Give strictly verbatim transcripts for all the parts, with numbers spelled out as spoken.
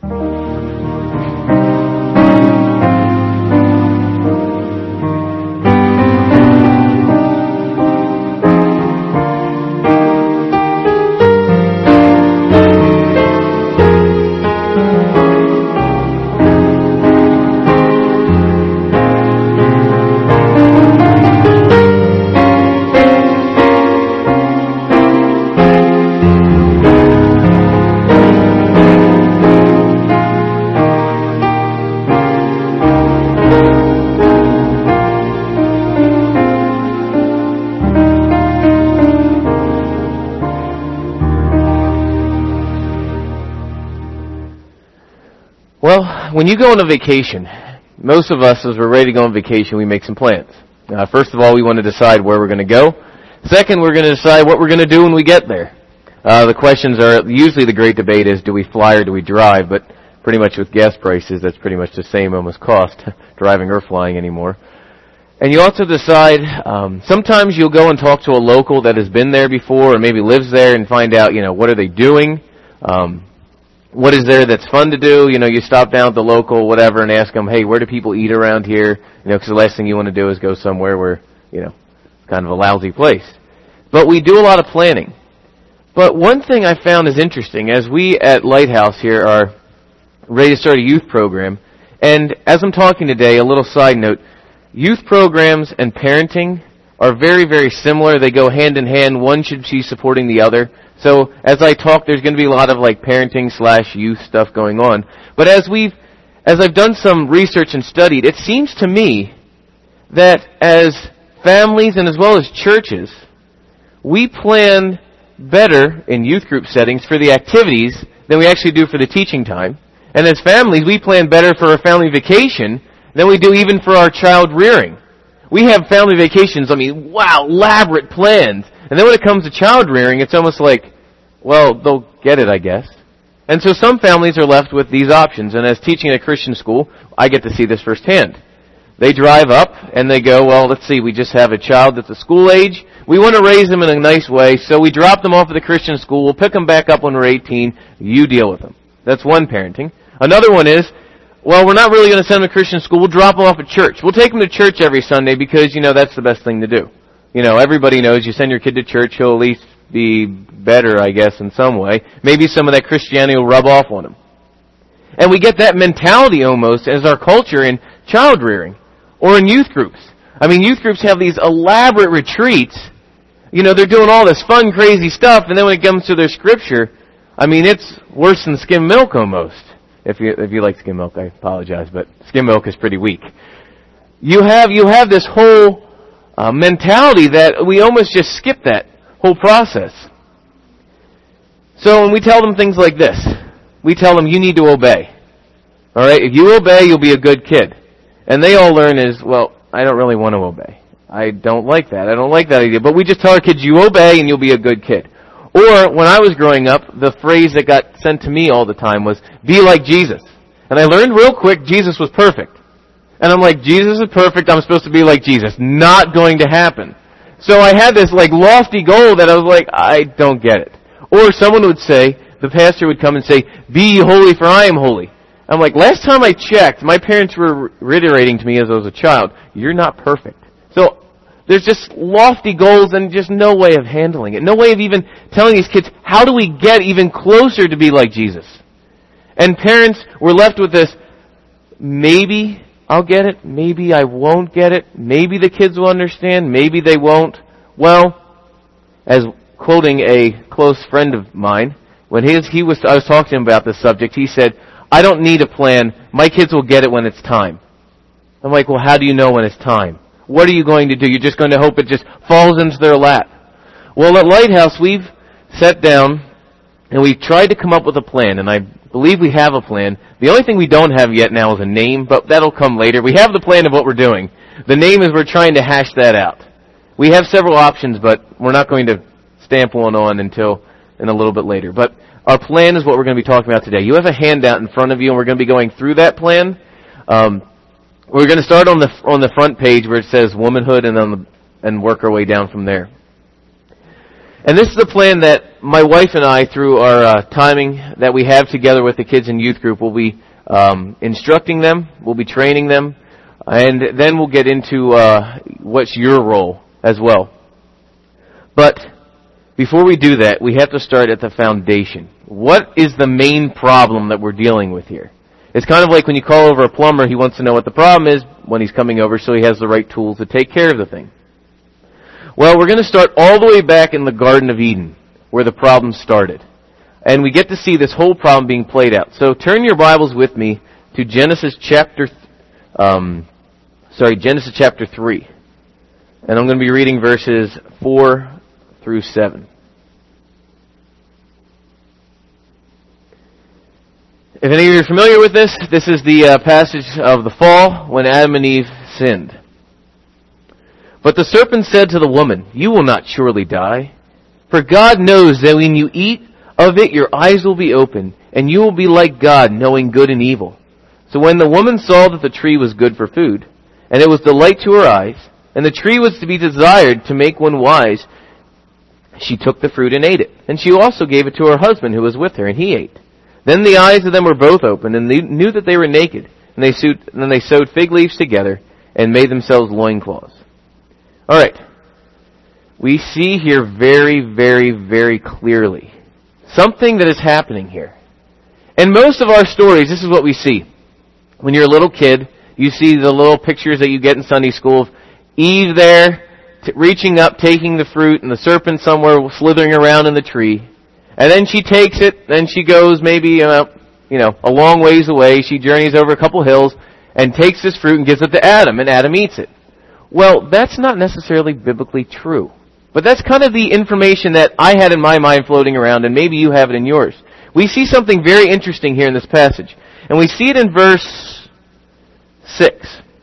Well, when you go on a vacation, most of us, as we're ready to go on vacation, we make some plans. Uh, first of all, we want to decide where we're going to go. Second, we're going to decide what we're going to do when we get there. Uh, the questions are, usually the great debate is, do we fly or do we drive? But pretty much with gas prices, that's pretty much the same almost cost, driving or flying anymore. And you also decide, um, sometimes you'll go and talk to a local that has been there before or maybe lives there and find out, you know, what are they doing? Um, what is there that's fun to do? You know, you stop down at the local, whatever, and ask them, hey, where do people eat around here? You know, because the last thing you want to do is go somewhere where, you know, it's kind of a lousy place. But we do a lot of planning. But one thing I found is interesting, as we at Lighthouse here are ready to start a youth program, and as I'm talking today, a little side note, youth programs and parenting are very, very similar. They go hand in hand. One should be supporting the other. So as I talk, there's going to be a lot of like parenting slash youth stuff going on. But as we've, as I've done some research and studied, it seems to me that as families and as well as churches, we plan better in youth group settings for the activities than we actually do for the teaching time. And as families, we plan better for a family vacation than we do even for our child rearing. We have family vacations, I mean, wow, elaborate plans. And then when it comes to child rearing, it's almost like, well, they'll get it, I guess. And so some families are left with these options. And as teaching at a Christian school, I get to see this firsthand. They drive up and they go, well, let's see, we just have a child that's a school age. We want to raise them in a nice way, so we drop them off at the Christian school. We'll pick them back up when we're eighteen. You deal with them. That's one parenting. Another one is, well, we're not really going to send them to Christian school. We'll drop them off at church. We'll take them to church every Sunday because, you know, that's the best thing to do. You know, everybody knows you send your kid to church, he'll at least be better, I guess, in some way. Maybe some of that Christianity will rub off on him. And we get that mentality almost as our culture in child rearing or in youth groups. I mean, youth groups have these elaborate retreats. You know, they're doing all this fun, crazy stuff, and then when it comes to their scripture, I mean, it's worse than skim milk almost. If you if you like skim milk, I apologize, but skim milk is pretty weak. You have you have this whole uh, mentality that we almost just skip that whole process. So when we tell them things like this, we tell them you need to obey. All right, if you obey, you'll be a good kid. And they all learn is, well, I don't really want to obey. I don't like that. I don't like that idea. But we just tell our kids, you obey and you'll be a good kid. Or, when I was growing up, the phrase that got sent to me all the time was, be like Jesus. And I learned real quick, Jesus was perfect. And I'm like, Jesus is perfect, I'm supposed to be like Jesus. Not going to happen. So I had this like lofty goal that I was like, I don't get it. Or someone would say, the pastor would come and say, be ye holy for I am holy. I'm like, last time I checked, my parents were reiterating to me as I was a child, you're not perfect. So, there's just lofty goals and just no way of handling it. No way of even telling these kids, how do we get even closer to be like Jesus? And parents were left with this, maybe I'll get it, maybe I won't get it, maybe the kids will understand, maybe they won't. Well, as quoting a close friend of mine, when he was, he was I was talking to him about this subject, he said, I don't need a plan, my kids will get it when it's time. I'm like, well, how do you know when it's time? What are you going to do? You're just going to hope it just falls into their lap. Well, at Lighthouse, we've sat down and we've tried to come up with a plan, and I believe we have a plan. The only thing we don't have yet now is a name, but that'll come later. We have the plan of what we're doing. The name is we're trying to hash that out. We have several options, but we're not going to stamp one on until in a little bit later. But our plan is what we're going to be talking about today. You have a handout in front of you, and we're going to be going through that plan. Um, We're going to start on the on the front page where it says womanhood and on the, and work our way down from there. And this is the plan that my wife and I, through our uh, timing that we have together with the kids in youth group, will be um, instructing them, we'll be training them, and then we'll get into uh, what's your role as well. But before we do that, we have to start at the foundation. What is the main problem that we're dealing with here? It's kind of like when you call over a plumber, he wants to know what the problem is when he's coming over so he has the right tools to take care of the thing. Well, we're going to start all the way back in the Garden of Eden, where the problem started. And we get to see this whole problem being played out. So turn your Bibles with me to Genesis chapter, um, sorry, Genesis chapter three. And I'm going to be reading verses four through seven. If any of you are familiar with this, this is the uh, passage of the fall when Adam and Eve sinned. But the serpent said to the woman, "You will not surely die, for God knows that when you eat of it, your eyes will be open, and you will be like God, knowing good and evil." So when the woman saw that the tree was good for food, and it was delight to her eyes, and the tree was to be desired to make one wise, she took the fruit and ate it. And she also gave it to her husband who was with her, and he ate. Then the eyes of them were both opened, and they knew that they were naked. And they sewed, and then they sewed fig leaves together and made themselves loincloths. All right. We see here very, very, very clearly something that is happening here. In most of our stories, this is what we see. When you're a little kid, you see the little pictures that you get in Sunday school of Eve there, t- reaching up, taking the fruit, and the serpent somewhere slithering around in the tree. And then she takes it, then she goes maybe, uh, you know, a long ways away. She journeys over a couple hills and takes this fruit and gives it to Adam, and Adam eats it. Well, that's not necessarily biblically true. But that's kind of the information that I had in my mind floating around, and maybe you have it in yours. We see something very interesting here in this passage. And we see it in verse six.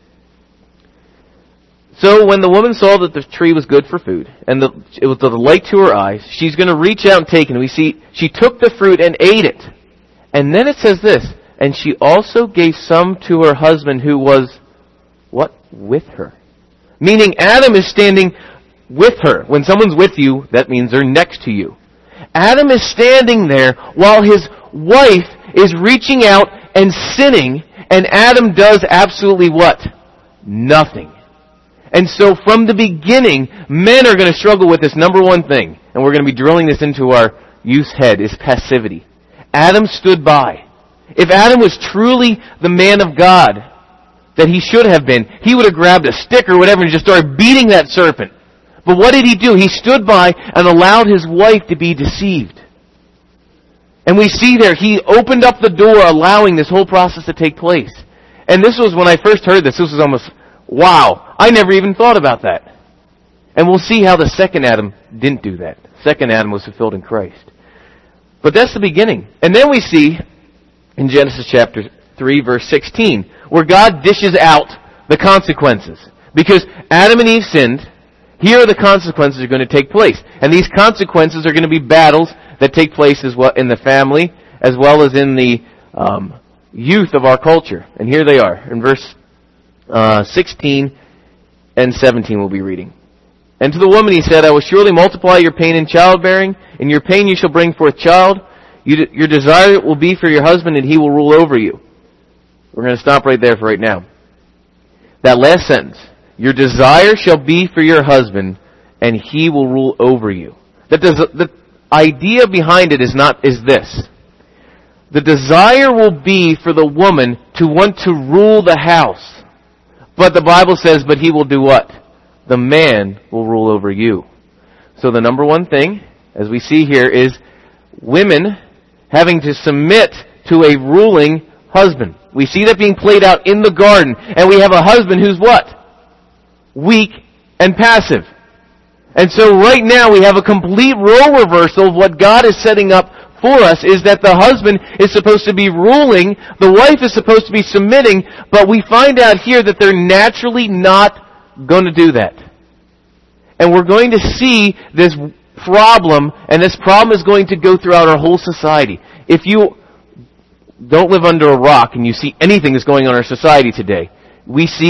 So when the woman saw that the tree was good for food, and the, it was a delight to her eyes, she's going to reach out and take it. And we see she took the fruit and ate it. And then it says this, and she also gave some to her husband who was, what? With her. Meaning Adam is standing with her. When someone's with you, that means they're next to you. Adam is standing there while his wife is reaching out and sinning, and Adam does absolutely what? Nothing. And so from the beginning, men are going to struggle with this number one thing, and we're going to be drilling this into our youth's head, is passivity. Adam stood by. If Adam was truly the man of God that he should have been, he would have grabbed a stick or whatever and just started beating that serpent. But what did he do? He stood by and allowed his wife to be deceived. And we see there, he opened up the door allowing this whole process to take place. And this was, when I first heard this, this was almost, wow, I never even thought about that. And we'll see how the second Adam didn't do that. Second Adam was fulfilled in Christ. But that's the beginning. And then we see in Genesis chapter three, verse sixteen, where God dishes out the consequences. Because Adam and Eve sinned, here are the consequences that are going to take place. And these consequences are going to be battles that take place as well in the family, as well as in the um, youth of our culture. And here they are. In verse uh, sixteen and seventeen we'll be reading. And to the woman he said, I will surely multiply your pain in childbearing. In your pain you shall bring forth child. You, your desire will be for your husband, and he will rule over you. We're going to stop right there for right now. That last sentence. Your desire shall be for your husband, and he will rule over you. That does, the idea behind it is not is this. The desire will be for the woman to want to rule the house. But the Bible says, but he will do what? The man will rule over you. So the number one thing, as we see here, is women having to submit to a ruling husband. We see that being played out in the garden. And we have a husband who's what? Weak and passive. And so right now we have a complete role reversal of what God is setting up for us, is that the husband is supposed to be ruling, the wife is supposed to be submitting, but we find out here that they're naturally not going to do that. And we're going to see this problem, and this problem is going to go throughout our whole society. If you don't live under a rock and you see anything that's going on in our society today, we see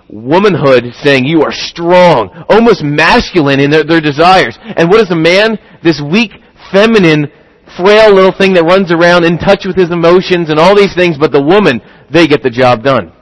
womanhood saying, you are strong, almost masculine in their, their desires. And what is the man? This weak, feminine, frail little thing that runs around in touch with his emotions and all these things, but the woman, they get the job done.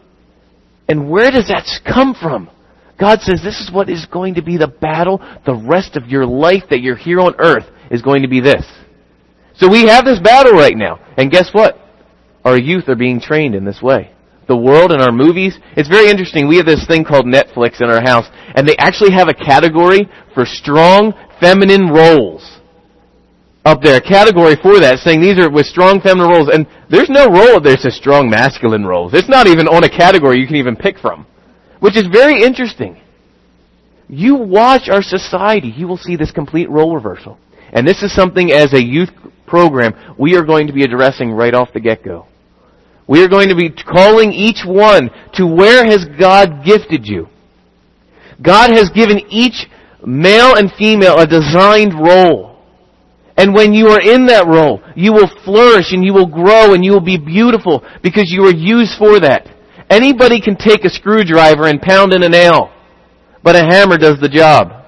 And where does that come from? God says this is what is going to be the battle. The rest of your life that you're here on earth is going to be this. So we have this battle right now. And guess what? Our youth are being trained in this way. The world and our movies. It's very interesting. We have this thing called Netflix in our house. And they actually have a category for strong feminine roles. Up there, a category for that, saying these are with strong feminine roles. And there's no role that says strong masculine roles. It's not even on a category you can even pick from. Which is very interesting. You watch our society, you will see this complete role reversal. And this is something as a youth program we are going to be addressing right off the get-go. We are going to be calling each one to where has God gifted you. God has given each male and female a designed role. And when you are in that role, you will flourish and you will grow and you will be beautiful because you are used for that. Anybody can take a screwdriver and pound in a nail, but a hammer does the job.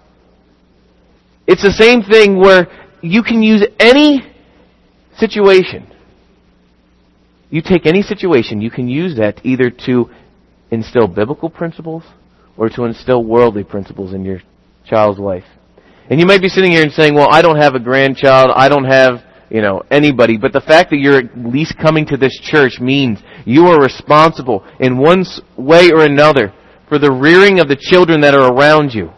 It's the same thing where you can use any situation. You take any situation, you can use that either to instill biblical principles or to instill worldly principles in your child's life. And you might be sitting here and saying, well, I don't have a grandchild, I don't have, you know, anybody. But the fact that you're at least coming to this church means you are responsible in one way or another for the rearing of the children that are around you.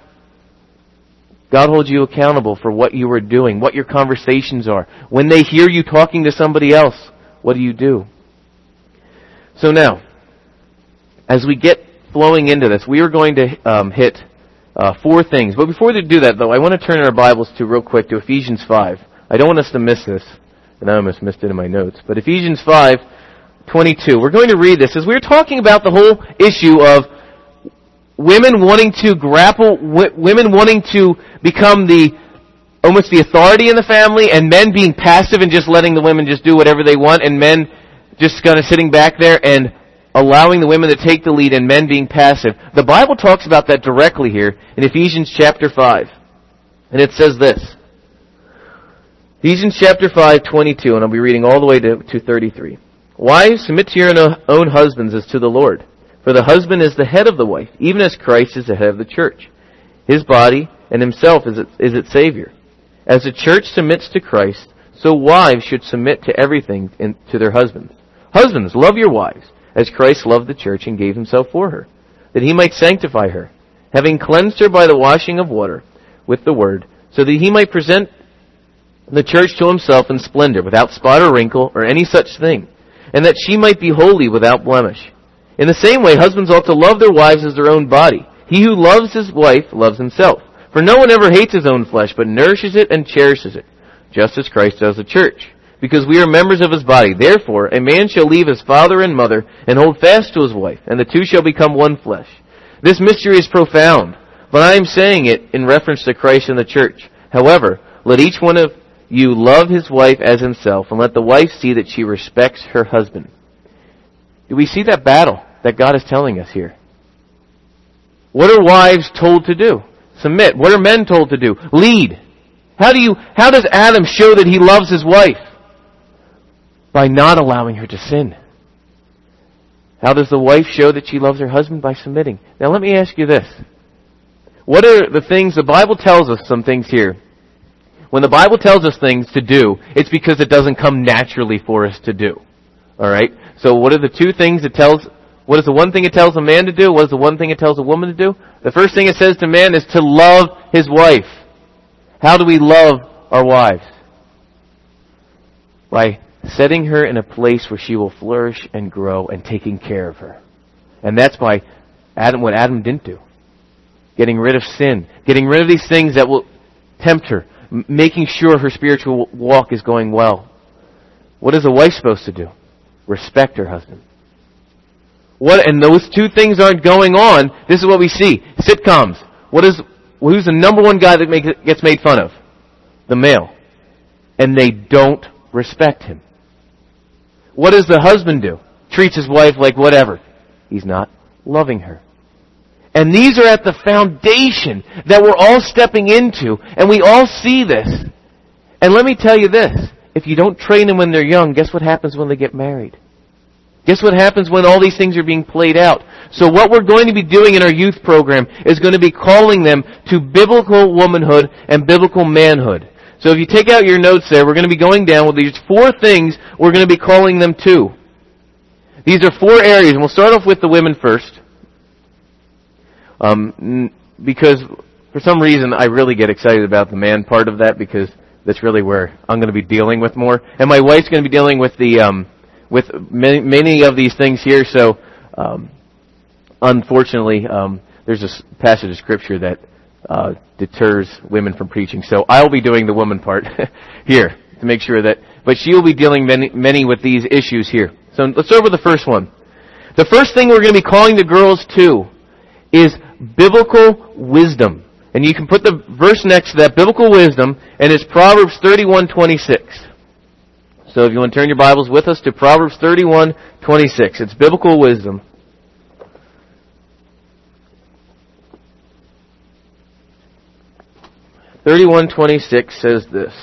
God holds you accountable for what you are doing, what your conversations are. When they hear you talking to somebody else, what do you do? So now, as we get flowing into this, we are going to um, hit uh, four things. But before we do that, though, I want to turn our Bibles to real quick to Ephesians five. I don't want us to miss this, and I almost missed it in my notes. But Ephesians five twenty-two. We're going to read this as we're talking about the whole issue of women wanting to grapple, w- women wanting to become the almost the authority in the family, and men being passive and just letting the women just do whatever they want, and men just kind of sitting back there and allowing the women to take the lead, and men being passive. The Bible talks about that directly here in Ephesians chapter five. And it says this. Ephesians chapter five twenty-two, and I'll be reading all the way to, to thirty-three. Wives, submit to your own husbands as to the Lord. For the husband is the head of the wife, even as Christ is the head of the church, his body, and himself is its, is its Savior. As the church submits to Christ, so wives should submit to everything in, to their husbands. Husbands, love your wives, as Christ loved the church and gave himself for her, that he might sanctify her, having cleansed her by the washing of water with the word, so that he might present the church to himself in splendor, without spot or wrinkle or any such thing, and that she might be holy without blemish. In the same way, husbands ought to love their wives as their own body. He who loves his wife loves himself. For no one ever hates his own flesh, but nourishes it and cherishes it, just as Christ does the church, because we are members of his body. Therefore, a man shall leave his father and mother, and hold fast to his wife, and the two shall become one flesh. This mystery is profound, but I am saying it in reference to Christ and the church. However, let each one of you love his wife as himself, and let the wife see that she respects her husband. Do we see that battle that God is telling us here? What are wives told to do? Submit. What are men told to do? Lead. How do you, how does Adam show that he loves his wife? By not allowing her to sin. How does the wife show that she loves her husband? By submitting. Now let me ask you this. What are the things, the Bible tells us some things here. When the Bible tells us things to do, it's because it doesn't come naturally for us to do. Alright? So what are the two things it tells, what is the one thing it tells a man to do? What is the one thing it tells a woman to do? The first thing it says to man is to love his wife. How do we love our wives? By setting her in a place where she will flourish and grow and taking care of her. And that's by Adam, what Adam didn't do. Getting rid of sin. Getting rid of these things that will tempt her. M- making sure her spiritual walk is going well. What is a wife supposed to do? Respect her husband. What, and those two things aren't going on. This is what we see. Sitcoms. What is, who's the number one guy that make, gets made fun of? The male. And they don't respect him. What does the husband do? Treats his wife like whatever. He's not loving her. And these are at the foundation that we're all stepping into, and we all see this. And let me tell you this, if you don't train them when they're young, guess what happens when they get married? Guess what happens when all these things are being played out? So what we're going to be doing in our youth program is going to be calling them to biblical womanhood and biblical manhood. So if you take out your notes there, we're going to be going down with these four things we're going to be calling them to. These are four areas, and we'll start off with the women first. Um, because for some reason I really get excited about the man part of that, because that's really where I'm going to be dealing with more. And my wife's going to be dealing with the um, with many, many of these things here. So um, unfortunately, um, there's a passage of scripture that uh, deters women from preaching. So I'll be doing the woman part here to make sure that. But she will be dealing many, many with these issues here. So let's start with the first one. The first thing we're going to be calling the girls to is biblical wisdom. And you can put the verse next to that, biblical wisdom, and it's Proverbs thirty-one twenty-six. So if you want to turn your Bibles with us to Proverbs thirty-one twenty-six, it's biblical wisdom. thirty-one twenty-six says this.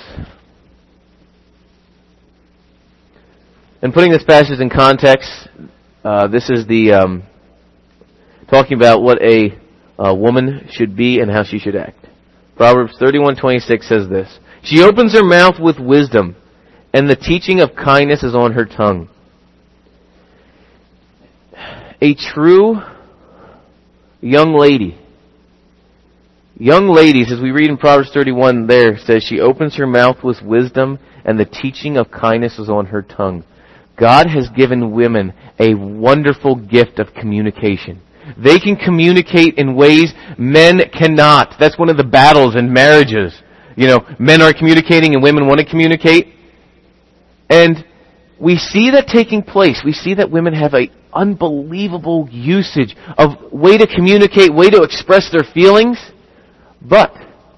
And putting this passage in context, uh, this is the um, talking about what a, a woman should be and how she should act. Proverbs thirty-one twenty-six says this: She opens her mouth with wisdom, and the teaching of kindness is on her tongue. A true young lady, young ladies, as we read in Proverbs thirty-one there, says she opens her mouth with wisdom, and the teaching of kindness is on her tongue. God has given women a wonderful gift of communication. They can communicate in ways men cannot. That's one of the battles in marriages. You know, men are communicating and women want to communicate. And we see that taking place. We see that women have an unbelievable usage of way to communicate, way to express their feelings. But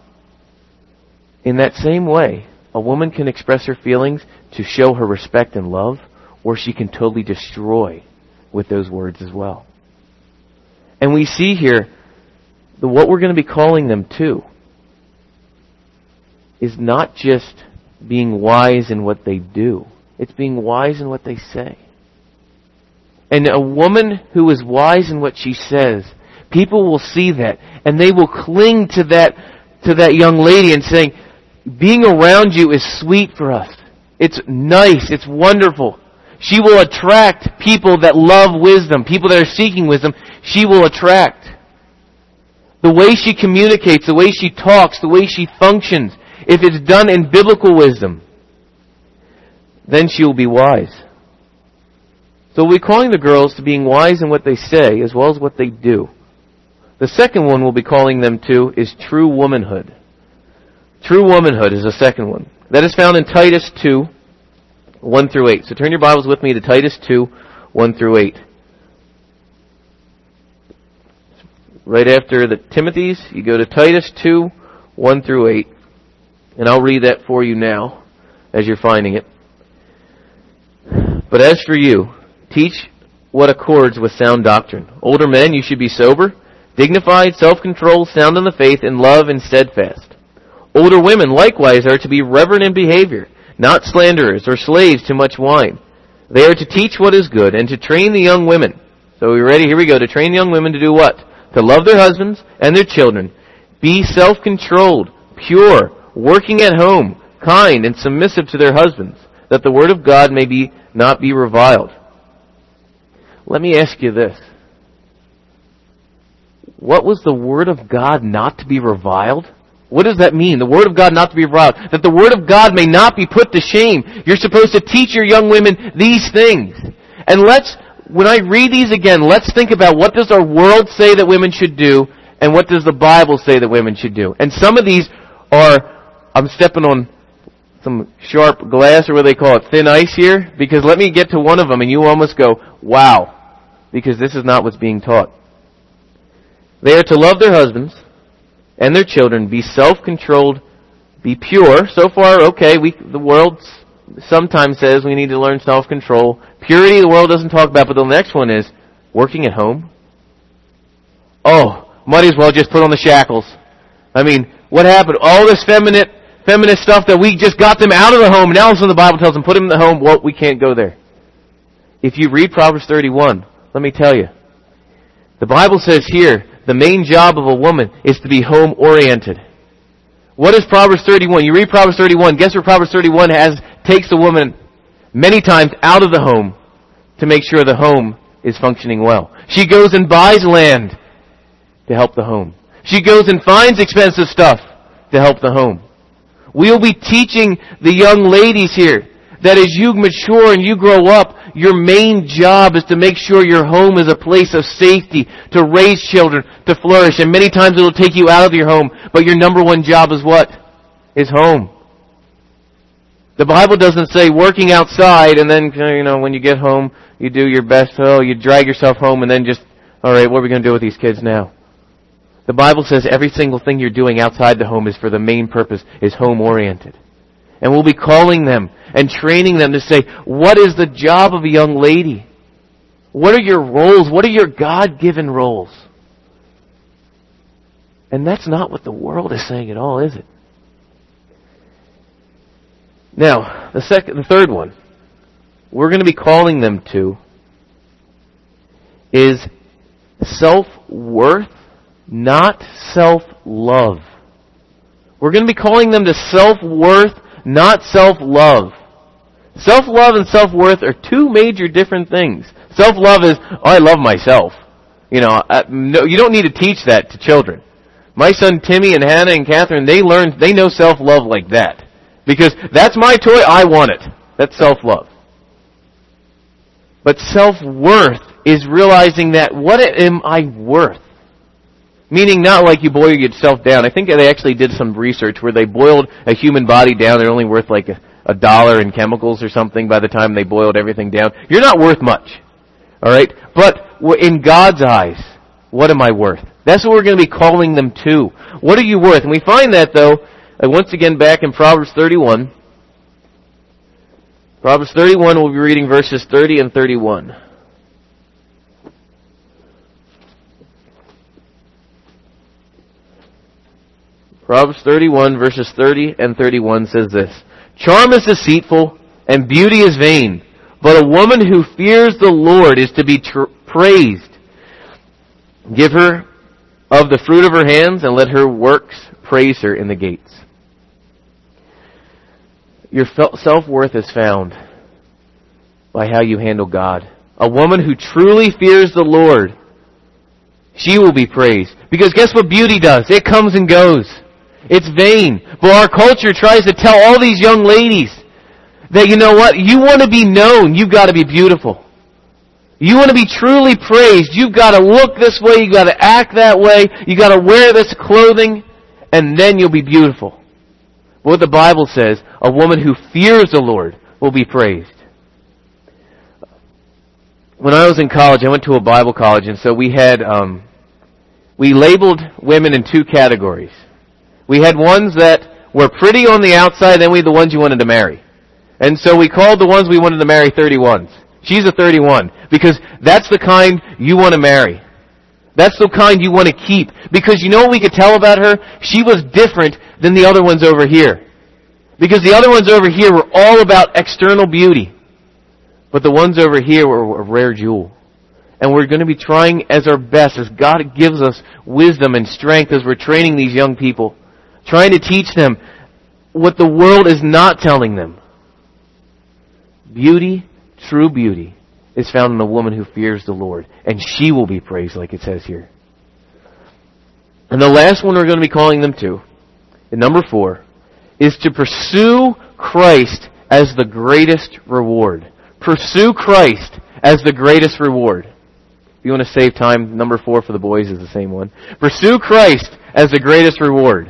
in that same way, a woman can express her feelings to show her respect and love, or she can totally destroy with those words as well. And we see here that what we're going to be calling them to is not just being wise in what they do. It's being wise in what they say. And a woman who is wise in what she says, people will see that, and they will cling to that, to that young lady and saying, being around you is sweet for us. It's nice. It's wonderful. She will attract people that love wisdom, people that are seeking wisdom. She will attract. The way she communicates, the way she talks, the way she functions, if it's done in biblical wisdom, then she will be wise. So we're calling the girls to being wise in what they say as well as what they do. The second one we'll be calling them to is true womanhood. True womanhood is the second one. That is found in Titus two, one through eight. So turn your Bibles with me to Titus two, one through eight. Right after the Timothy's, you go to Titus two, one through eight. And I'll read that for you now as you're finding it. But as for you, teach what accords with sound doctrine. Older men, you should be sober, dignified, self-controlled, sound in the faith, in love, and steadfast. Older women likewise are to be reverent in behavior, not slanderers or slaves to much wine. They are to teach what is good and to train the young women. So are we ready? Here we go. To train young women to do what? To love their husbands and their children. Be self-controlled, pure, working at home, kind, and submissive to their husbands, that the word of God may be not be reviled. Let me ask you this. What was the word of God not to be reviled? What does that mean? The Word of God not to be reviled. That the Word of God may not be put to shame. You're supposed to teach your young women these things. And let's, when I read these again, let's think about what does our world say that women should do, and what does the Bible say that women should do. And some of these are, I'm stepping on some sharp glass, or what they call it, thin ice here, because let me get to one of them and you almost go, wow, because this is not what's being taught. They are to love their husbands and their children, be self-controlled, be pure. So far, okay, we, the world sometimes says we need to learn self-control. Purity, the world doesn't talk about, but the next one is working at home, Oh, might as well just put on the shackles. I mean, what happened? All this feminine, feminist stuff that we just got them out of the home. Now all of a sudden the Bible tells them, put them in the home. Well, we can't go there. If you read Proverbs thirty-one, let me tell you. The Bible says here, the main job of a woman is to be home-oriented. What is Proverbs thirty-one? You read Proverbs thirty-one, guess where Proverbs thirty-one has takes the woman many times out of the home to make sure the home is functioning well. She goes and buys land to help the home. She goes and finds expensive stuff to help the home. We'll be teaching the young ladies here that as you mature and you grow up, your main job is to make sure your home is a place of safety, to raise children, to flourish. And many times it will take you out of your home, but your number one job is what? Is home. The Bible doesn't say working outside and then, you know, when you get home, you do your best. Oh, you drag yourself home and then just, all right, what are we going to do with these kids now? The Bible says every single thing you're doing outside the home is for the main purpose, is home-oriented. And we'll be calling them and training them to say, what is the job of a young lady? What are your roles? What are your God-given roles? And that's not what the world is saying at all, is it? Now, the second, the third one we're going to be calling them to is self-worth, not self-love. We're going to be calling them to self-worth, not self-love. Self-love and self-worth are two major different things. Self-love is, oh, I love myself. You know, I, no, you don't need to teach that to children. My son Timmy and Hannah and Catherine, they learn, they know self-love like that. Because that's my toy, I want it. That's self-love. But self-worth is realizing that, what am I worth? Meaning not like you boil yourself down. I think they actually did some research where they boiled a human body down. They're only worth like a, a dollar in chemicals or something by the time they boiled everything down. You're not worth much. Alright? But in God's eyes, what am I worth? That's what we're going to be calling them to. What are you worth? And we find that, though, once again back in Proverbs thirty-one. Proverbs thirty-one, we'll be reading verses thirty and thirty-one. Proverbs thirty-one, verses thirty and thirty-one says this. Charm is deceitful, and beauty is vain, but a woman who fears the Lord is to be tr- praised. Give her of the fruit of her hands, and let her works praise her in the gates. Your self-worth is found by how you handle God. A woman who truly fears the Lord, she will be praised. Because guess what beauty does? It comes and goes. It's vain. But our culture tries to tell all these young ladies that, you know what, you want to be known, you've got to be beautiful. You want to be truly praised, you've got to look this way, you've got to act that way, you've got to wear this clothing, and then you'll be beautiful. What the Bible says, a woman who fears the Lord will be praised. When I was in college, I went to a Bible college, and so we had, um, we labeled women in two categories. We had ones that were pretty on the outside, then we had the ones you wanted to marry. And so we called the ones we wanted to marry thirty-ones. She's a thirty-one, because that's the kind you want to marry. That's the kind you want to keep. Because you know what we could tell about her? She was different than the other ones over here. Because the other ones over here were all about external beauty. But the ones over here were a rare jewel. And we're going to be trying as our best, as God gives us wisdom and strength as we're training these young people, trying to teach them what the world is not telling them. Beauty, true beauty, is found in a woman who fears the Lord. And she will be praised, like it says here. And the last one we're going to be calling them to, in number four, is to pursue Christ as the greatest reward. Pursue Christ as the greatest reward. If you want to save time, number four for the boys is the same one. Pursue Christ as the greatest reward.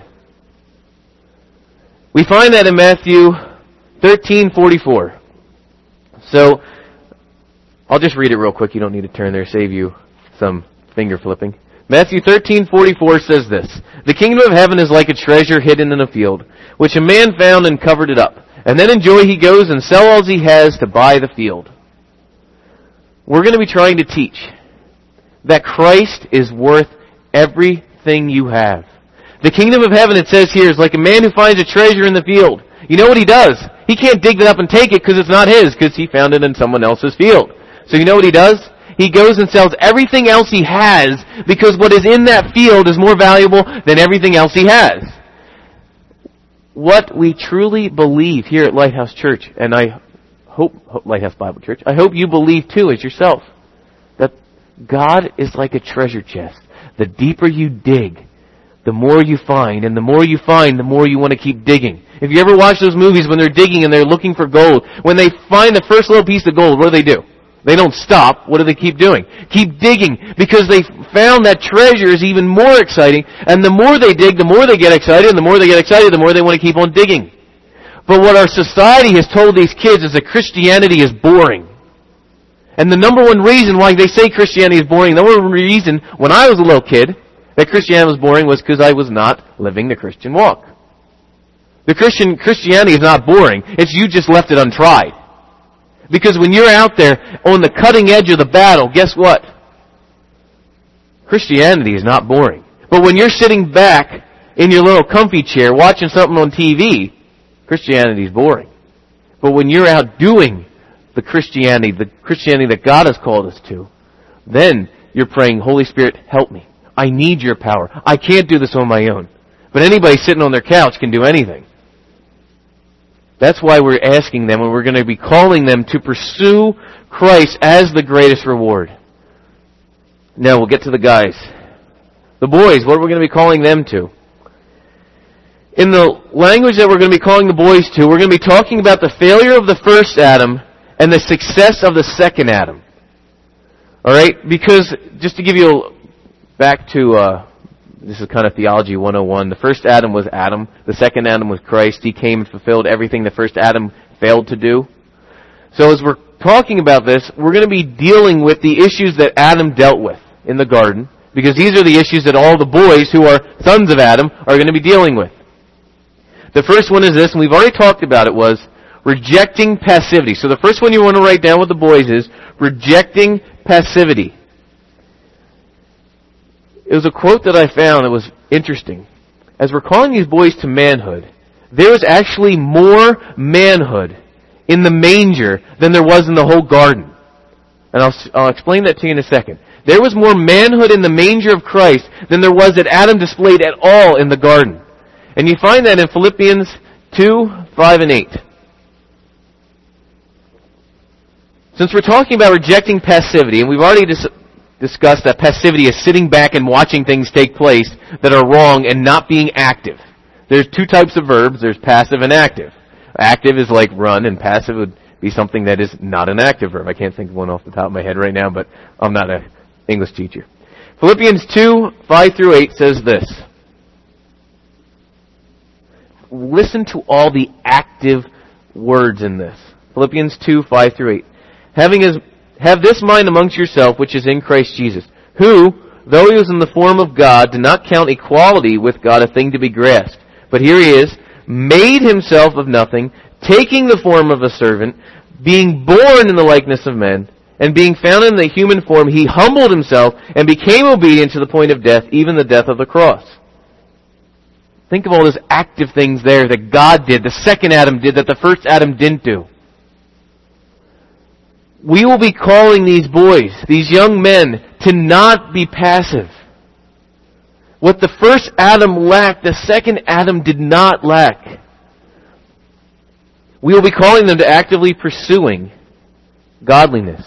We find that in Matthew thirteen forty-four. So, I'll just read it real quick. You don't need to turn there. Save you some finger flipping. Matthew thirteen forty-four says this. The kingdom of heaven is like a treasure hidden in a field, which a man found and covered it up. And then in joy he goes and sells all he has to buy the field. We're going to be trying to teach that Christ is worth everything you have. The kingdom of heaven, it says here, is like a man who finds a treasure in the field. You know what he does? He can't dig it up and take it because it's not his, because he found it in someone else's field. So you know what he does? He goes and sells everything else he has because what is in that field is more valuable than everything else he has. What we truly believe here at Lighthouse Church, and I hope, Lighthouse Bible Church, I hope you believe too as yourself, that God is like a treasure chest. The deeper you dig, the more you find, and the more you find, the more you want to keep digging. If you ever watch those movies when they're digging and they're looking for gold, when they find the first little piece of gold, what do they do? They don't stop. What do they keep doing? Keep digging, because they found that treasure is even more exciting, and the more they dig, the more they get excited, and the more they get excited, the more they want to keep on digging. But what our society has told these kids is that Christianity is boring. And the number one reason why they say Christianity is boring, the number one reason when I was a little kid that Christianity was boring was because I was not living the Christian walk. The Christian Christianity is not boring. It's you just left it untried. Because when you're out there on the cutting edge of the battle, guess what? Christianity is not boring. But when you're sitting back in your little comfy chair watching something on T V, Christianity is boring. But when you're out doing the Christianity, the Christianity that God has called us to, then you're praying, Holy Spirit, help me. I need your power. I can't do this on my own. But anybody sitting on their couch can do anything. That's why we're asking them, and we're going to be calling them to pursue Christ as the greatest reward. Now we'll get to the guys. The boys, what are we going to be calling them to? In the language that we're going to be calling the boys to, we're going to be talking about the failure of the first Adam and the success of the second Adam. Alright? Because, just to give you a, back to... Uh, This is kind of Theology one oh one. The first Adam was Adam. The second Adam was Christ. He came and fulfilled everything the first Adam failed to do. So as we're talking about this, we're going to be dealing with the issues that Adam dealt with in the garden, because these are the issues that all the boys who are sons of Adam are going to be dealing with. The first one is this, and we've already talked about it, was rejecting passivity. So the first one you want to write down with the boys is rejecting passivity. It was a quote that I found that was interesting. As we're calling these boys to manhood, there was actually more manhood in the manger than there was in the whole garden. And I'll, I'll explain that to you in a second. There was more manhood in the manger of Christ than there was that Adam displayed at all in the garden. And you find that in Philippians two, five, and eight. Since we're talking about rejecting passivity, and we've already dis- discussed that passivity is sitting back and watching things take place that are wrong and not being active. There's two types of verbs. There's passive and active. Active is like run, and passive would be something that is not an active verb. I can't think of one off the top of my head right now, but I'm not an English teacher. Philippians two, five through eight says this. Listen to all the active words in this. Philippians two, five through eight. Having as Have this mind amongst yourself, which is in Christ Jesus, who, though he was in the form of God, did not count equality with God a thing to be grasped. But here he is, made himself of nothing, taking the form of a servant, being born in the likeness of men, and being found in the human form, he humbled himself and became obedient to the point of death, even the death of the cross. Think of all those active things there that God did, the second Adam did, that the first Adam didn't do. We will be calling these boys, these young men, to not be passive. What the first Adam lacked, the second Adam did not lack. We will be calling them to actively pursuing godliness.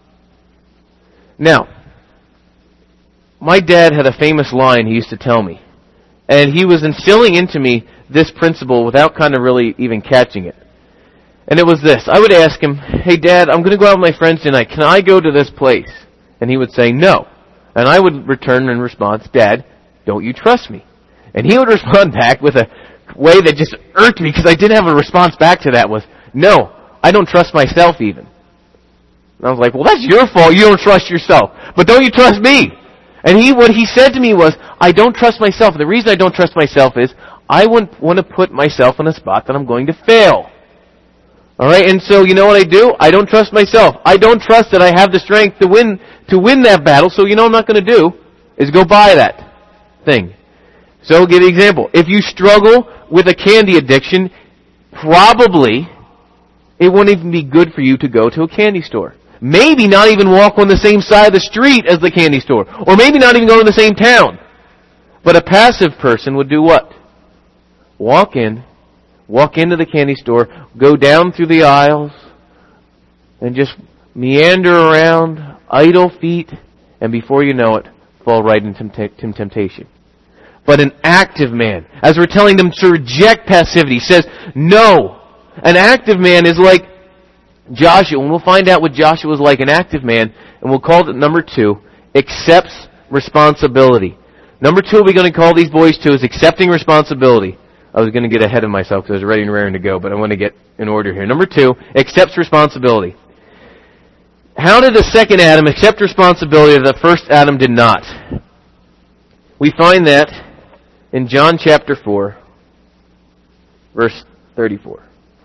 Now, my dad had a famous line he used to tell me. And he was instilling into me this principle without kind of really even catching it. And it was this. I would ask him, hey Dad, I'm going to go out with my friends tonight. Can I go to this place? And he would say, no. And I would return in response, Dad, don't you trust me? And he would respond back with a way that just irked me because I didn't have a response back to that was, no, I don't trust myself even. And I was like, well, that's your fault. You don't trust yourself. But don't you trust me? And he, what he said to me was, I don't trust myself. The reason I don't trust myself is I wouldn't want to put myself in a spot that I'm going to fail. Alright, and so you know what I do? I don't trust myself. I don't trust that I have the strength to win, to win that battle, so you know what I'm not going to do is go buy that. thing. So I'll give you an example. If you struggle with a candy addiction, probably it wouldn't even be good for you to go to a candy store. Maybe not even walk on the same side of the street as the candy store. Or maybe not even go to the same town. But a passive person would do what? Walk in, walk into the candy store, go down through the aisles, and just meander around, idle feet, and before you know it, fall right into temptation. But an active man, as we're telling them to reject passivity, says, no. An active man is like Joshua, and we'll find out what Joshua was like, an active man, and we'll call it number two, accepts responsibility. Number two we're going to call these boys to is accepting responsibility. I was going to get ahead of myself because I was ready and raring to go, but I want to get in order here. Number two, accepts responsibility. How did the second Adam accept responsibility that the first Adam did not? We find that in John chapter four, verse thirty-four.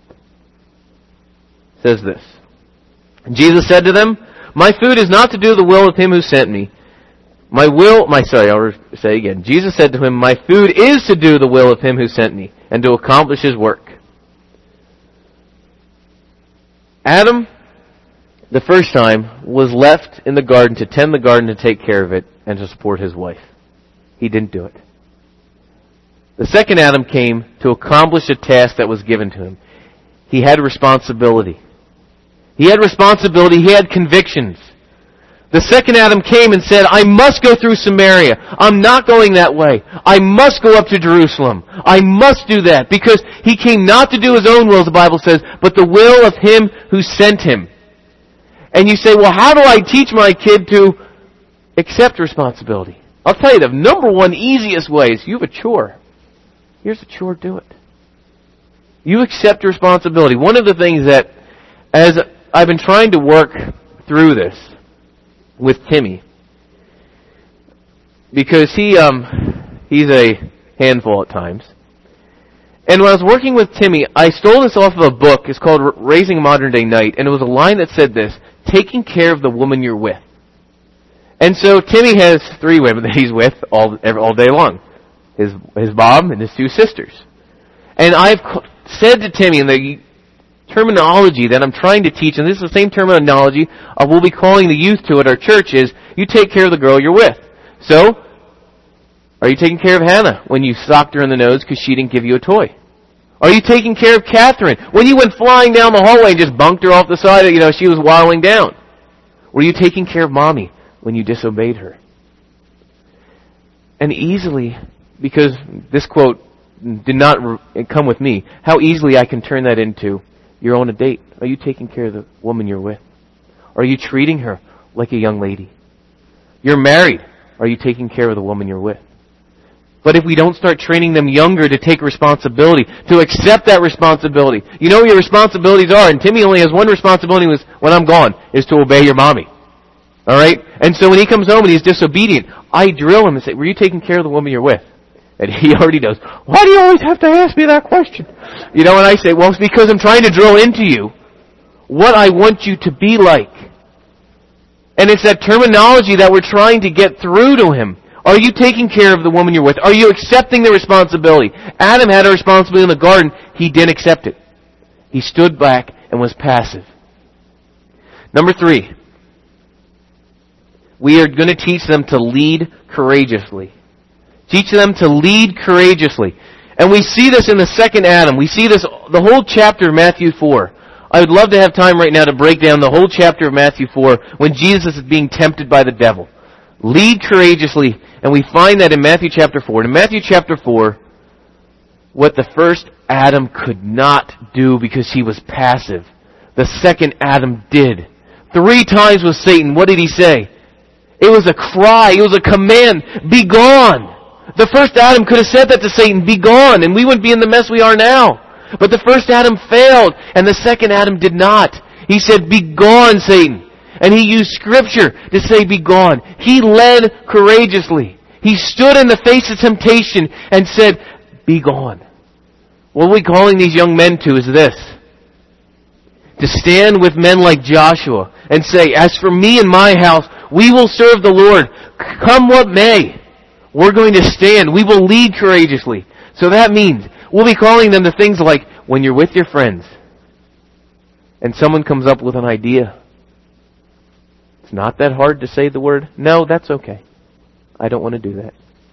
It says this. Jesus said to them, my food is not to do the will of him who sent me. My will, my, sorry, I'll say again. Jesus said to him, my food is to do the will of him who sent me and to accomplish his work. Adam, the first time, was left in the garden to tend the garden, to take care of it, and to support his wife. He didn't do it. The second Adam came to accomplish a task that was given to him. He had responsibility. He had responsibility. He had convictions. The second Adam came and said, I must go through Samaria. I'm not going that way. I must go up to Jerusalem. I must do that. Because he came not to do his own will, as the Bible says, but the will of him who sent him. And you say, well, how do I teach my kid to accept responsibility? I'll tell you the number one easiest way is you have a chore. Here's a chore, do it. You accept responsibility. One of the things that, as I've been trying to work through this with Timmy, because he um he's a handful at times. And when I was working with Timmy, I stole this off of a book. It's called Raising a Modern Day Knight, and it was a line that said this: taking care of the woman you're with. And so Timmy has three women that he's with all all day long. His his mom and his two sisters. And I've said to Timmy, in the terminology that I'm trying to teach, and this is the same terminology uh, we'll be calling the youth to at our church, is you take care of the girl you're with. So, are you taking care of Hannah when you socked her in the nose because she didn't give you a toy? Are you taking care of Catherine when you went flying down the hallway and just bunked her off the side, you know, she was waddling down? Were you taking care of Mommy when you disobeyed her? And easily, because this quote did not come with me, how easily I can turn that into, you're on a date. Are you taking care of the woman you're with? Are you treating her like a young lady? You're married. Are you taking care of the woman you're with? But if we don't start training them younger to take responsibility, to accept that responsibility, you know what your responsibilities are, and Timmy only has one responsibility was, when I'm gone, is to obey your mommy. Alright? And so when he comes home and he's disobedient, I drill him and say, were you taking care of the woman you're with? And he already knows, why do you always have to ask me that question? You know, and I say, well, it's because I'm trying to drill into you what I want you to be like. And it's that terminology that we're trying to get through to him. Are you taking care of the woman you're with? Are you accepting the responsibility? Adam had a responsibility in the garden. He didn't accept it. He stood back and was passive. Number three, we are going to teach them to lead courageously. Teach them to lead courageously. And we see this in the second Adam. We see this, the whole chapter of Matthew four. I would love to have time right now to break down the whole chapter of Matthew four when Jesus is being tempted by the devil. Lead courageously. And we find that in Matthew chapter four. In Matthew chapter four, what the first Adam could not do because he was passive, the second Adam did. Three times with Satan, what did he say? It was a cry, it was a command, be gone. The first Adam could have said that to Satan, be gone, and we wouldn't be in the mess we are now. But the first Adam failed, and the second Adam did not. He said, be gone, Satan. And he used Scripture to say, be gone. He led courageously. He stood in the face of temptation and said, be gone. What we're calling these young men to is this: to stand with men like Joshua and say, as for me and my house, we will serve the Lord, come what may. We're going to stand. We will lead courageously. So that means we'll be calling them to things like when you're with your friends and someone comes up with an idea. It's not that hard to say the word, no, that's okay. I don't want to do that.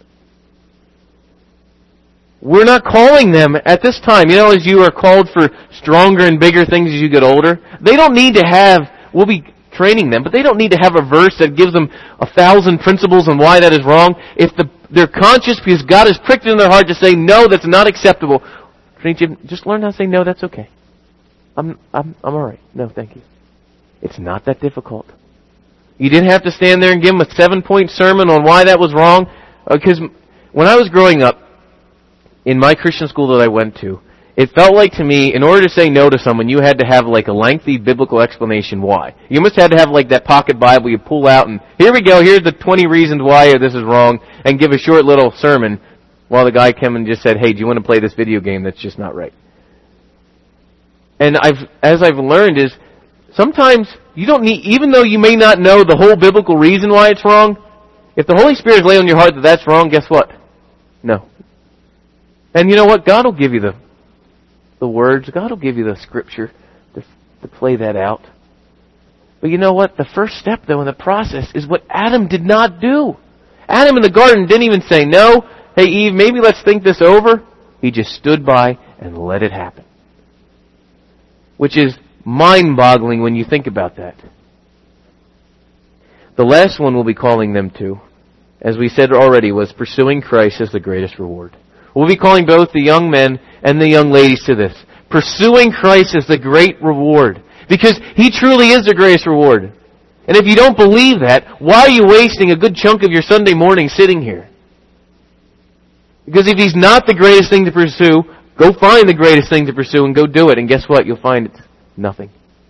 We're not calling them at this time, you know, as you are called for stronger and bigger things as you get older. They don't need to have, we'll be training them, but they don't need to have a verse that gives them a thousand principles on why that is wrong. If the, they're conscious because God has pricked it in their heart to say, no, that's not acceptable, just learn how to say, no, that's okay. I'm, I'm, I'm alright. No, thank you. It's not that difficult. You didn't have to stand there and give them a seven-point sermon on why that was wrong. Because when I was growing up, in my Christian school that I went to, it felt like to me, in order to say no to someone, you had to have like a lengthy biblical explanation why. You almost had to have like that pocket Bible you pull out and, here we go, here's the twenty reasons why this is wrong, and give a short little sermon while the guy came and just said, hey, do you want to play this video game that's just not right? And I've, as I've learned is, sometimes you don't need, even though you may not know the whole biblical reason why it's wrong, if the Holy Spirit lays on your heart that that's wrong, guess what? No. And you know what? God will give you the the words. God will give you the scripture to, to play that out. But you know what? The first step, though, in the process is what Adam did not do. Adam in the garden didn't even say, no, hey, Eve, maybe let's think this over. He just stood by and let it happen. Which is mind-boggling when you think about that. The last one we'll be calling them to, as we said already, was pursuing Christ as the greatest reward. We'll be calling both the young men and the young ladies to this. Pursuing Christ is the great reward. Because He truly is the greatest reward. And if you don't believe that, why are you wasting a good chunk of your Sunday morning sitting here? Because if He's not the greatest thing to pursue, go find the greatest thing to pursue and go do it. And guess what? You'll find it's nothing.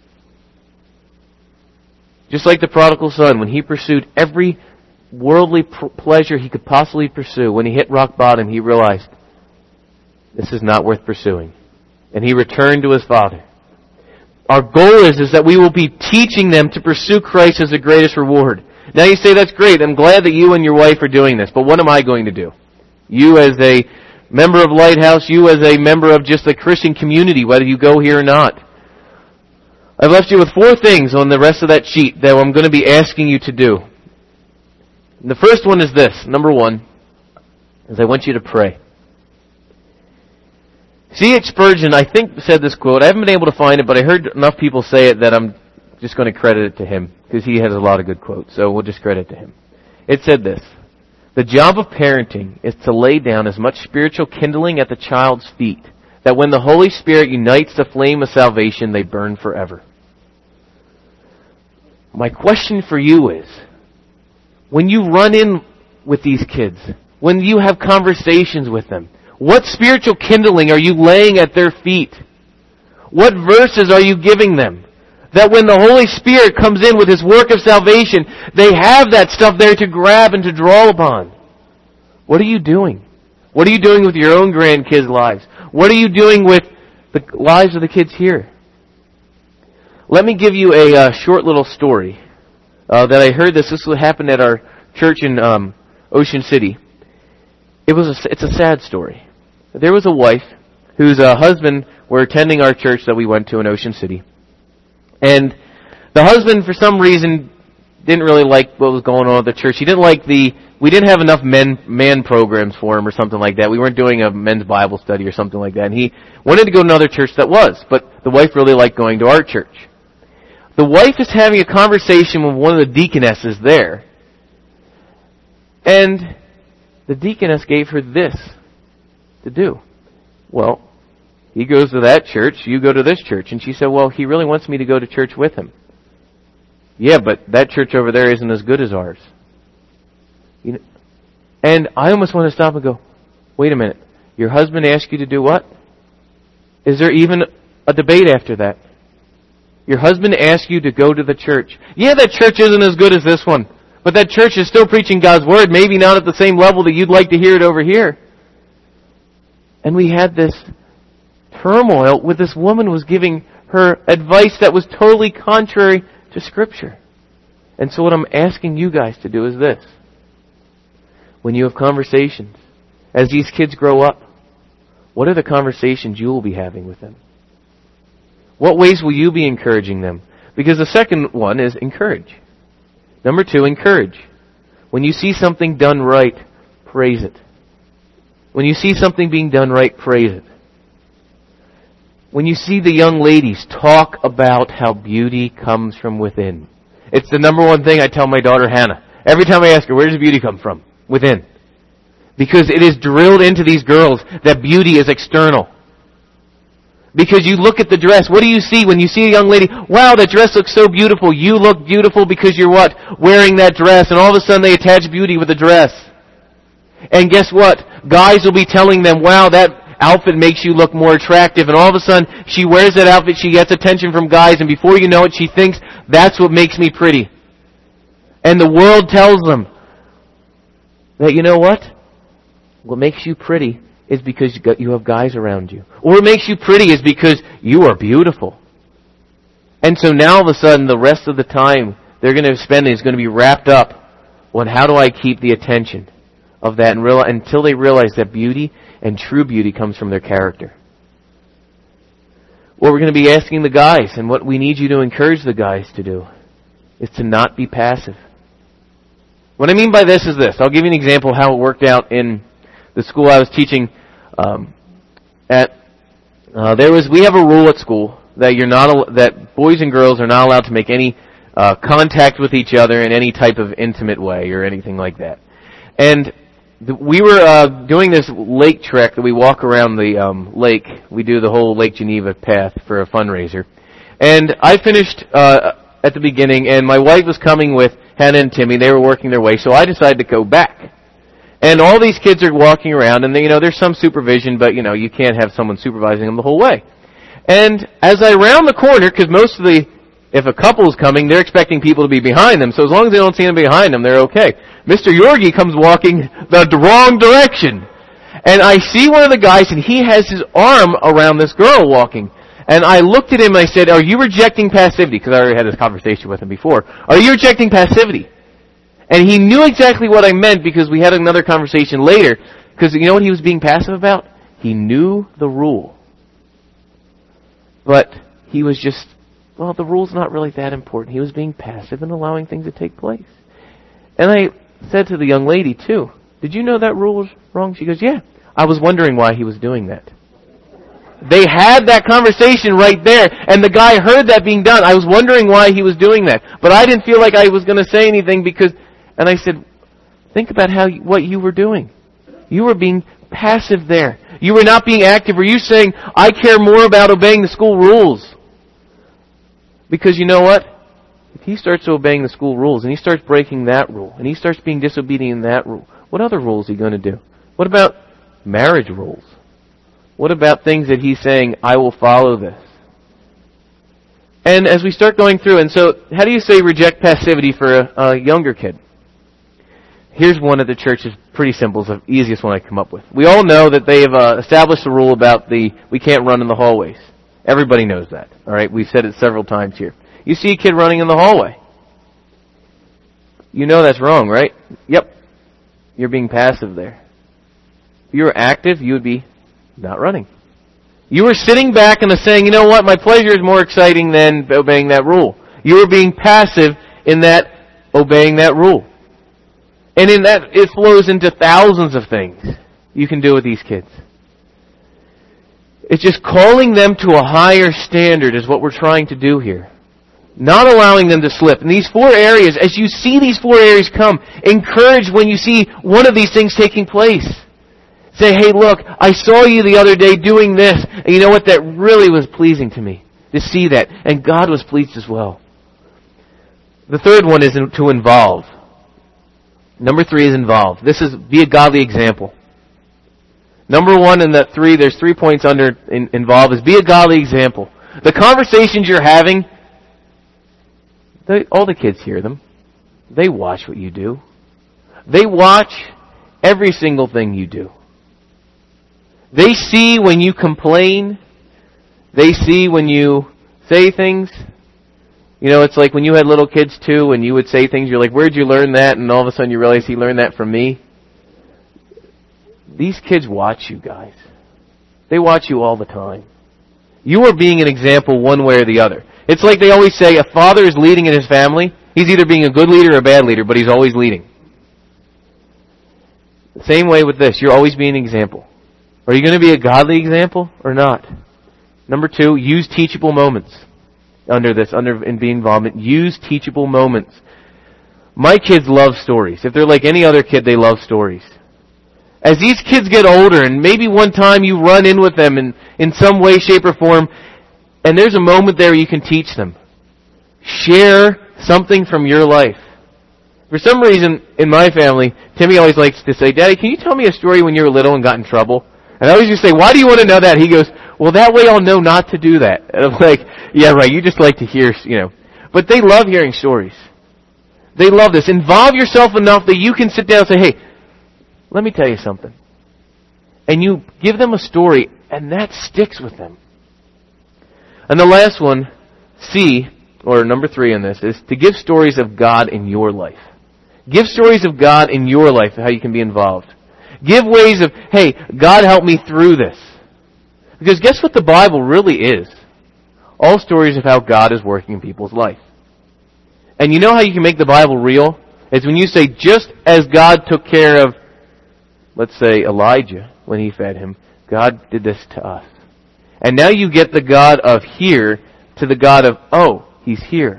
Just like the prodigal son, when he pursued every worldly pr- pleasure he could possibly pursue, when he hit rock bottom, he realized, this is not worth pursuing. And he returned to his father. Our goal is, is that we will be teaching them to pursue Christ as the greatest reward. Now you say, that's great. I'm glad that you and your wife are doing this. But what am I going to do? You as a member of Lighthouse, you as a member of just the Christian community, whether you go here or not. I've left you with four things on the rest of that sheet that I'm going to be asking you to do. And the first one is this. Number one is I want you to pray. C H Spurgeon, I think, said this quote. I haven't been able to find it, but I heard enough people say it that I'm just going to credit it to him because he has a lot of good quotes. So we'll just credit it to him. It said this. The job of parenting is to lay down as much spiritual kindling at the child's feet that when the Holy Spirit unites the flame of salvation, they burn forever. My question for you is, when you run in with these kids, when you have conversations with them, what spiritual kindling are you laying at their feet? What verses are you giving them? That when the Holy Spirit comes in with His work of salvation, they have that stuff there to grab and to draw upon. What are you doing? What are you doing with your own grandkids' lives? What are you doing with the lives of the kids here? Let me give you a uh, short little story uh, that I heard this. This happened at our church in um, Ocean City. It was a, it's a sad story. There was a wife whose uh, husband were attending our church that we went to in Ocean City. And the husband, for some reason, didn't really like what was going on at the church. He didn't like the, we didn't have enough men, man programs for him or something like that. We weren't doing a men's Bible study or something like that. And he wanted to go to another church that was, but the wife really liked going to our church. The wife is having a conversation with one of the deaconesses there. And the deaconess gave her this to do. Well, he goes to that church, you go to this church. And she said, well, he really wants me to go to church with him. Yeah, but that church over there isn't as good as ours. You know, and I almost want to stop and go, wait a minute. Your husband asked you to do what? Is there even a debate after that? Your husband asked you to go to the church. Yeah, that church isn't as good as this one. But that church is still preaching God's Word, maybe not at the same level that you'd like to hear it over here. And we had this turmoil where this woman was giving her advice that was totally contrary to Scripture. And so what I'm asking you guys to do is this. when you have conversations, as these kids grow up, what are the conversations you will be having with them? What ways will you be encouraging them? Because the second one is encourage. Number two, encourage. When you see something done right, praise it. When you see something being done right, praise it. When you see the young ladies talk about how beauty comes from within. It's the number one thing I tell my daughter Hannah. Every time I ask her, where does beauty come from? Within. Because it is drilled into these girls that beauty is external. Because you look at the dress, what do you see when you see a young lady? Wow, that dress looks so beautiful. You look beautiful because you're what? Wearing that dress. And all of a sudden they attach beauty with the dress. And guess what? Guys will be telling them, wow, that outfit makes you look more attractive. And all of a sudden she wears that outfit, she gets attention from guys, and before you know it, she thinks, that's what makes me pretty. And the world tells them that, you know what? What makes you pretty is because you have guys around you. Or what makes you pretty is because you are beautiful. And so now all of a sudden, the rest of the time they're going to spend is going to be wrapped up on how do I keep the attention of that, and realize, until they realize that beauty and true beauty comes from their character. What we're going to be asking the guys, and what we need you to encourage the guys to do, is to not be passive. What I mean by this is this. I'll give you an example of how it worked out in the school I was teaching um, at. Uh, there was we have a rule at school that you're not al- that boys and girls are not allowed to make any uh, contact with each other in any type of intimate way or anything like that. And th- we were uh, doing this lake trek that we walk around the um, lake. We do the whole Lake Geneva path for a fundraiser. And I finished uh, at the beginning, and my wife was coming with Hannah and Timmy. They were working their way, so I decided to go back. And all these kids are walking around, and they, you know, there's some supervision, but you know, you can't have someone supervising them the whole way. And as I round the corner, because most of the, if a couple is coming, they're expecting people to be behind them, so as long as they don't see them behind them, they're okay. Mister Yorgi comes walking the wrong direction. And I see one of the guys, and he has his arm around this girl walking. And I looked at him and I said, are you rejecting passivity? Because I already had this conversation with him before. Are you rejecting passivity? And he knew exactly what I meant, because we had another conversation later. Because you know what he was being passive about? He knew the rule. But he was just, well, the rule's not really that important. He was being passive and allowing things to take place. And I said to the young lady, too, did you know that rule was wrong? She goes, yeah. I was wondering why he was doing that. They had that conversation right there, and the guy heard that being done. I was wondering why he was doing that. But I didn't feel like I was going to say anything because, and I said, think about how you, what you were doing. You were being passive there. You were not being active. Were you saying, I care more about obeying the school rules? Because you know what? If he starts obeying the school rules, and he starts breaking that rule, and he starts being disobedient in that rule, what other rules is he going to do? What about marriage rules? What about things that he's saying, I will follow this? And as we start going through, and so how do you say reject passivity for a, a younger kid? Here's one at the church is pretty simple. It's the easiest one I come up with. We all know that they have uh, established a rule about the we can't run in the hallways. Everybody knows that. All right, we've said it several times here. You see a kid running in the hallway. You know that's wrong, right? Yep. You're being passive there. If you were active, you would be not running. You were sitting back and saying, you know what, my pleasure is more exciting than obeying that rule. You were being passive in that obeying that rule. And in that, it flows into thousands of things you can do with these kids. It's just calling them to a higher standard is what we're trying to do here. Not allowing them to slip. In these four areas, as you see these four areas come, encourage when you see one of these things taking place. Say, hey, look, I saw you the other day doing this, and you know what? That really was pleasing to me, to see that. And God was pleased as well. The third one is to involve. Number three is involve. This is be a godly example. Number one and that three, there's three points under in, involve, is be a godly example. The conversations you're having, they, all the kids hear them. They watch what you do. They watch every single thing you do. They see when you complain. They see when you say things. You know, it's like when you had little kids too, and you would say things, you're like, where'd you learn that? And all of a sudden you realize he learned that from me. these kids watch you guys. They watch you all the time. You are being an example one way or the other. It's like they always say, a father is leading in his family. He's either being a good leader or a bad leader, but he's always leading. The same way with this. You're always being an example. Are you going to be a godly example or not? Number two, use teachable moments. Under this, under in being involvement, use teachable moments. My kids love stories. If they're like any other kid, they love stories. As these kids get older, and maybe one time you run in with them in, in some way, shape, or form, and there's a moment there you can teach them. Share something from your life. For some reason, in my family, Timmy always likes to say, Daddy, can you tell me a story when you were little and got in trouble? And I always just say, why do you want to know that? He goes, well, that way I'll know not to do that. And I'm like, yeah, right, you just like to hear, you know. But they love hearing stories. They love this. Involve yourself enough that you can sit down and say, hey, let me tell you something. And you give them a story, and that sticks with them. And the last one, C, or number three in this, is to give stories of God in your life. Give stories of God in your life, how you can be involved. Give ways of, hey, God helped me through this. Because guess what the Bible really is? All stories of how God is working in people's life. And you know how you can make the Bible real? It's when you say, just as God took care of, let's say, Elijah when he fed him, God did this to us. And now you get the God of here to the God of, oh, he's here.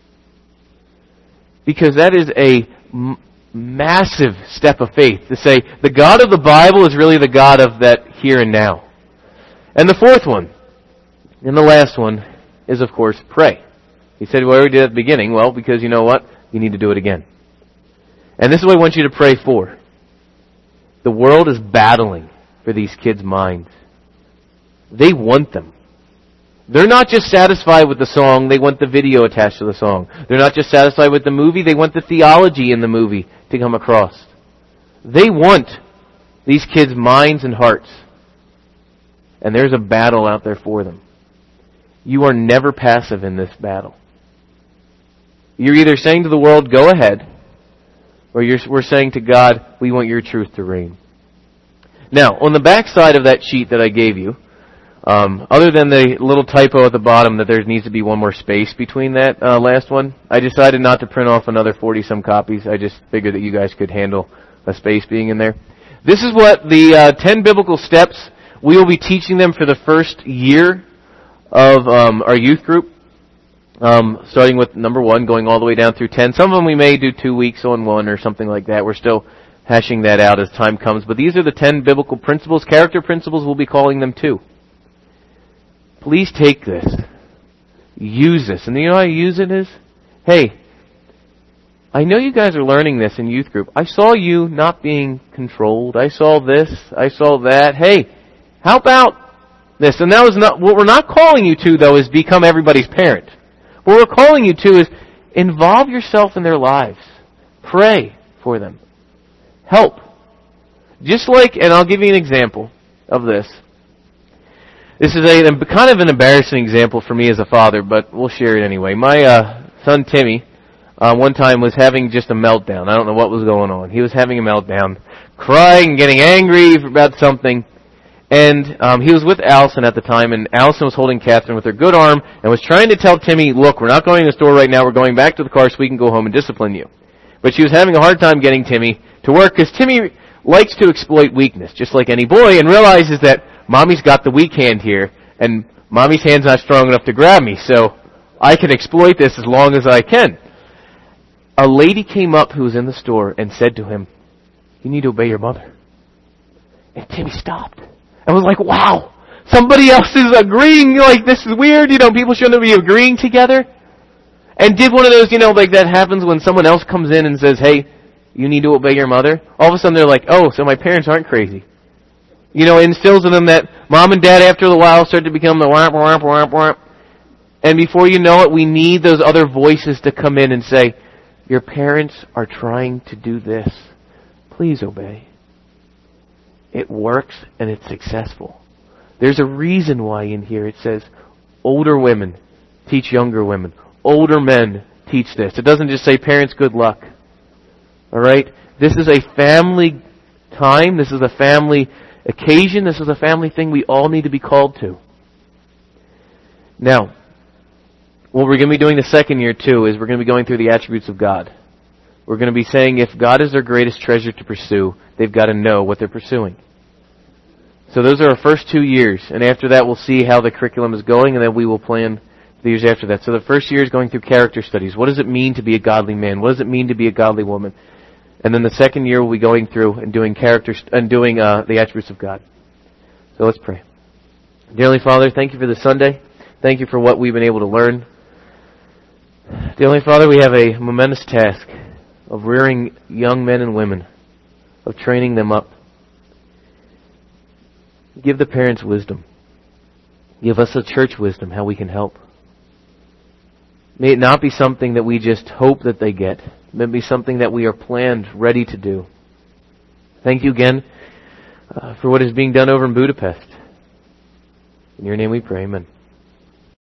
Because that is a m- massive step of faith to say, the God of the Bible is really the God of that here and now. And the fourth one, and the last one, is of course, pray. He said, well, we did at the beginning. Well, because you know what? You need to do it again. And this is what I want you to pray for. The world is battling for these kids' minds. They want them. They're not just satisfied with the song, they want the video attached to the song. They're not just satisfied with the movie, they want the theology in the movie to come across. They want these kids' minds and hearts. And there's a battle out there for them. You are never passive in this battle. You're either saying to the world, go ahead, or you're, we're saying to God, we want your truth to reign. Now, on the back side of that sheet that I gave you, um, other than the little typo at the bottom that there needs to be one more space between that uh, last one, I decided not to print off another forty-some copies. I just figured that you guys could handle a space being in there. This is what the uh, ten biblical steps we will be teaching them for the first year of um, our youth group. Um, starting with number one, going all the way down through ten. Some of them we may do two weeks on one or something like that. We're still hashing that out as time comes. But these are the ten biblical principles. Character principles, we'll be calling them too. Please take this. Use this. And you know how you use it is? Hey, I know you guys are learning this in youth group. I saw you not being controlled. I saw this. I saw that. Hey, how about this? And that was not, what we're not calling you to, though, is become everybody's parent. What we're calling you to is involve yourself in their lives. Pray for them. Help. Just like, and I'll give you an example of this. This is a kind of an embarrassing example for me as a father, but we'll share it anyway. My uh, son Timmy, uh, one time was having just a meltdown. I don't know what was going on. He was having a meltdown, crying, getting angry about something. And um, he was with Allison at the time, and Allison was holding Catherine with her good arm and was trying to tell Timmy, look, we're not going to the store right now. We're going back to the car so we can go home and discipline you. But she was having a hard time getting Timmy to work because Timmy likes to exploit weakness, just like any boy, and realizes that Mommy's got the weak hand here, and Mommy's hand's not strong enough to grab me, so I can exploit this as long as I can. A lady came up who was in the store and said to him, you need to obey your mother. And Timmy stopped. I was like, wow, somebody else is agreeing, like, this is weird, you know, people shouldn't be agreeing together. And did one of those, you know, like that happens when someone else comes in and says, hey, you need to obey your mother. All of a sudden they're like, oh, so my parents aren't crazy. You know, it instills in them that mom and dad after a while start to become the whomp, whomp, whomp, whomp. And before you know it, we need those other voices to come in and say, your parents are trying to do this. Please obey. It works and it's successful. There's a reason why in here it says, older women teach younger women. Older men teach this. It doesn't just say, parents, good luck. All right? This is a family time. This is a family occasion. This is a family thing we all need to be called to. Now, what we're going to be doing the second year too is we're going to be going through the attributes of God. We're going to be saying if God is their greatest treasure to pursue, they've got to know what they're pursuing. So those are our first two years, and after that we'll see how the curriculum is going, and then we will plan the years after that. So the first year is going through character studies. What does it mean to be a godly man? What does it mean to be a godly woman? And then the second year we'll be going through and doing character st- and doing uh, the attributes of God. So let's pray. Dear Heavenly Father, thank you for this Sunday. Thank you for what we've been able to learn. Dear Heavenly Father, we have a momentous task of rearing young men and women, of training them up. Give the parents wisdom. Give us a church wisdom, how we can help. May it not be something that we just hope that they get. May it be something that we are planned, ready to do. Thank you again uh, for what is being done over in Budapest. In your name we pray, amen.